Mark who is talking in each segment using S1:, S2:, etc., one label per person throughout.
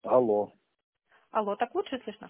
S1: Алло.
S2: Алло, так лучше слышно?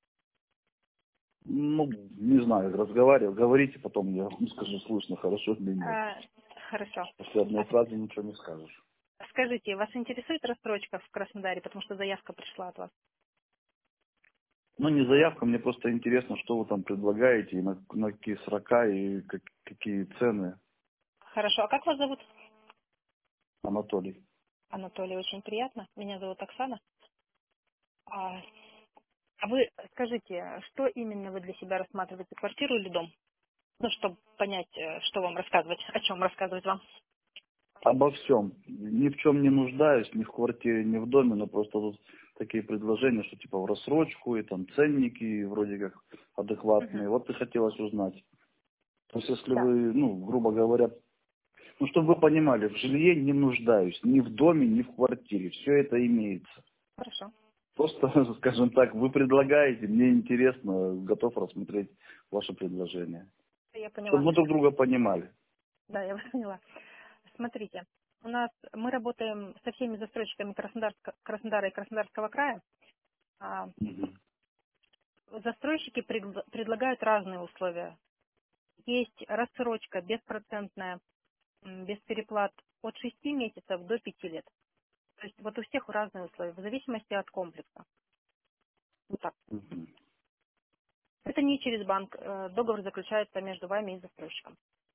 S1: Ну, не знаю, разговариваю. Говорите, потом я вам скажу, слышно, хорошо или нет.
S2: Хорошо.
S1: После одной
S2: А
S1: фразы ничего не скажешь.
S2: скажите, вас интересует рассрочка в Краснодаре, потому что заявка пришла от вас?
S1: Ну, не заявка, мне просто интересно, что вы там предлагаете, и на какие срока, и какие цены,
S2: Хорошо. А как вас зовут?
S1: Анатолий.
S2: Анатолий, очень приятно. Меня зовут Оксана. А, а вы скажите, что именно вы для себя рассматриваете, квартиру или дом? Ну, чтобы понять, что вам рассказывать, о чем рассказывать вам.
S1: Обо всем. Ни в чем не нуждаюсь, ни в квартире, ни в доме, но просто тут такие предложения, что типа в рассрочку, и там ценники, и вроде как
S2: Мгм.
S1: адекватные. Вот и хотелось узнать. То есть, если
S2: Да,
S1: вы, ну, грубо говоря, ну, чтобы вы понимали, в жилье не нуждаюсь, ни в доме, ни в квартире. Все это имеется.
S2: хорошо.
S1: Просто, скажем так, вы предлагаете, мне интересно, готов рассмотреть ваше предложение.
S2: Я
S1: Чтобы
S2: поняла.
S1: мы друг друга понимали.
S2: Да, я вас поняла. Смотрите, мы работаем со всеми застройщиками Краснодара и Краснодарского края. А,
S1: Мгм.
S2: Застройщики предлагают разные условия. Есть рассрочка беспроцентная, без переплат от 6 месяцев до 5 лет. То есть вот у всех разные условия, в зависимости от комплекса. Вот так.
S1: Мгм.
S2: Это не через банк, договор заключается между вами и застройщиком.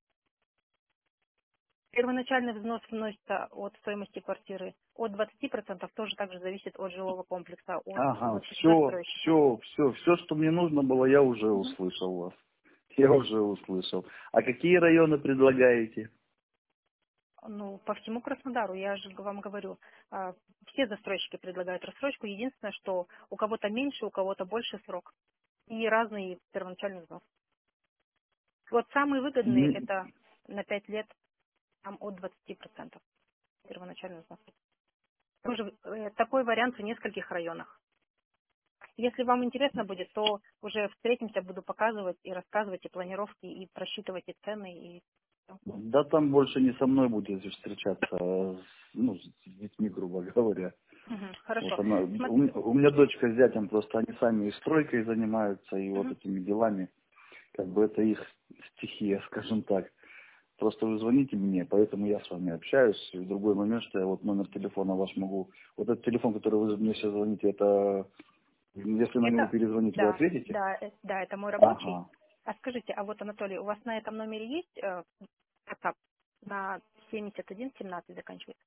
S2: Первоначальный взнос вносится от стоимости квартиры от 20%, тоже также зависит от жилого комплекса, от
S1: Ага, все,
S2: застройщика.
S1: все, все, все, что мне нужно было, я уже
S2: Мгм.
S1: услышал вас. Я уже услышал. А какие районы предлагаете?
S2: Ну, по всему Краснодару, я же вам говорю, все застройщики предлагают рассрочку. Единственное, что у кого-то меньше, у кого-то больше срок. И разный первоначальный взнос. Вот самый выгодный
S1: М,
S2: это на 5 лет, там от 20% первоначальный взнос. Тоже такой вариант в нескольких районах. Если вам интересно будет, то уже встретимся, буду показывать и рассказывать и планировки, и просчитывать и цены, и всё.
S1: Да там больше не со мной будете встречаться, ну, с детьми, грубо говоря.
S2: Мгм.
S1: Вот
S2: Хорошо.
S1: она, у меня дочка с зятем просто, они сами и стройкой занимаются, и вот
S2: Мгм.
S1: этими делами, как бы это их стихия, скажем так. Просто вы звоните мне, поэтому я с вами общаюсь. И в другой момент, что я вот номер телефона ваш могу... Вот этот телефон, который вы мне сейчас звоните, это... Если на него
S2: Это,
S1: перезвонить, вы
S2: да,
S1: ответите?
S2: да, да, это мой рабочий.
S1: Ага.
S2: А скажите, а вот, Анатолий, у вас на этом номере есть WhatsApp на 7117 заканчивается?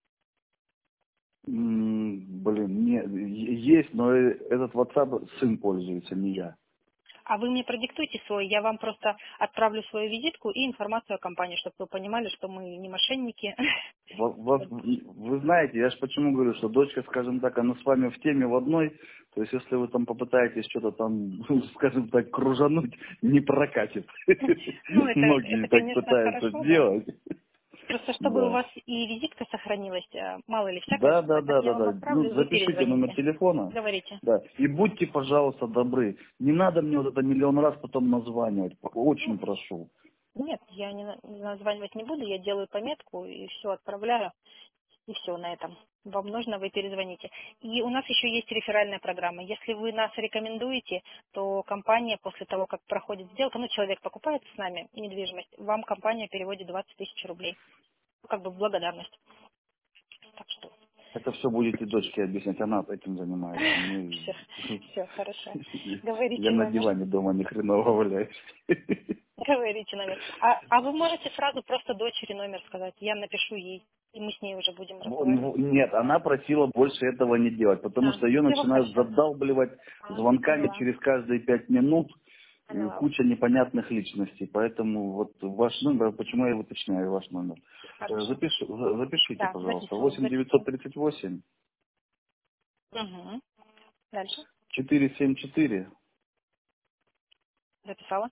S1: Блин, есть, но этот WhatsApp сын пользуется, не я.
S2: А вы мне продиктуйте свой, я вам просто отправлю свою визитку и информацию о компании, чтобы вы понимали, что мы не мошенники.
S1: Вы знаете, я же почему говорю, что дочка, скажем так, она с вами в теме в одной, то есть если вы там попытаетесь что-то там, скажем так, кружануть, не прокатит.
S2: Ну,
S1: Многие
S2: это,
S1: так
S2: конечно,
S1: пытаются
S2: хорошо, да.
S1: сделать.
S2: Просто чтобы у
S1: Да.
S2: вас и визитка сохранилась, мало ли всякое
S1: Да, да,
S2: бывает. Так
S1: да,
S2: я
S1: да,
S2: вам
S1: да. Ну,
S2: отправлю, и вы
S1: запишите номер
S2: перезвоните.
S1: телефона.
S2: Говорите.
S1: Да. И будьте, пожалуйста, добры. Не надо мне вот это миллион раз потом названивать.
S2: Ну,
S1: Очень прошу.
S2: нет, я не названивать не буду, я делаю пометку и все отправляю, и все на этом. Вам нужно, вы перезвоните. И у нас еще есть реферальная программа. Если вы нас рекомендуете, то компания после того, как проходит сделка, ну, человек покупает с нами недвижимость, вам компания переводит 20 тысяч рублей. Ну, как бы в благодарность. Так что
S1: Это все будете дочке объяснять. Она этим занимается. Мы...
S2: все, все, хорошо.
S1: Я
S2: Говорите
S1: на
S2: номер.
S1: диване дома ни хреново валяюсь.
S2: Говорите номер. А вы можете сразу просто дочери номер сказать. Я напишу ей, и мы с ней уже будем разговаривать.
S1: Нет, она просила больше этого не делать, потому что ее
S2: Все
S1: начинают
S2: хорошо.
S1: задалбливать звонками
S2: Поняла.
S1: через каждые 5 минут,
S2: Поняла вас.
S1: куча непонятных личностей. Поэтому вот ваш номер, почему я уточняю ваш номер?
S2: Хорошо.
S1: Запишите,
S2: Да,
S1: пожалуйста,
S2: записываю,
S1: восемь девятьсот
S2: записываю.
S1: тридцать восемь
S2: Угу. Дальше.
S1: 474
S2: Записала.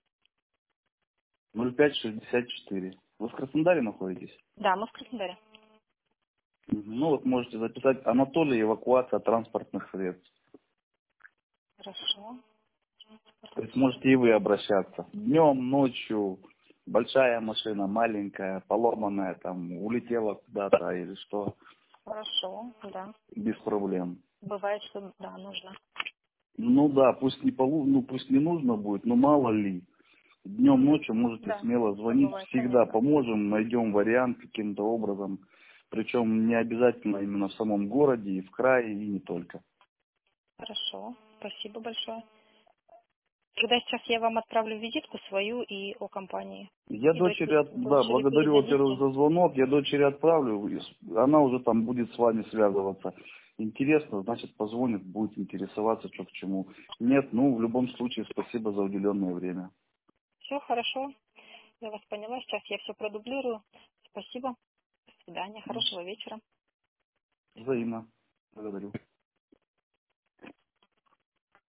S1: 0564. Вы в Краснодаре находитесь?
S2: Да, мы в Краснодаре.
S1: Мгм. Ну вот можете записать Анатолий, эвакуация транспортных средств.
S2: Хорошо.
S1: То есть можете и вы обращаться. Днем, ночью, большая машина, маленькая, поломанная, там, улетела куда-то или что,
S2: Хорошо, да.
S1: без проблем.
S2: Бывает, что да, нужно.
S1: Ну да, пусть не пусть не нужно будет, но мало ли. Днем,
S2: Мгм.
S1: ночью можете
S2: Да,
S1: смело
S2: все
S1: звонить,
S2: бывает,
S1: всегда
S2: понятно.
S1: поможем, найдем вариант каким-то образом. Причем не обязательно именно в самом городе, и в крае, и не только.
S2: Хорошо, спасибо большое. Тогда сейчас я вам отправлю визитку свою и о компании.
S1: Я
S2: И
S1: дочери, да,
S2: дочери
S1: благодарю, во-первых,
S2: передадите.
S1: за звонок. Я дочери отправлю, она уже там будет с вами связываться. Интересно, значит, позвонит, будет интересоваться, что к чему. Нет, ну, в любом случае, спасибо за уделенное время.
S2: Все хорошо, я вас поняла. Сейчас я все продублирую. Спасибо. До свидания. Хорошего вечера.
S1: Взаимно. Благодарю.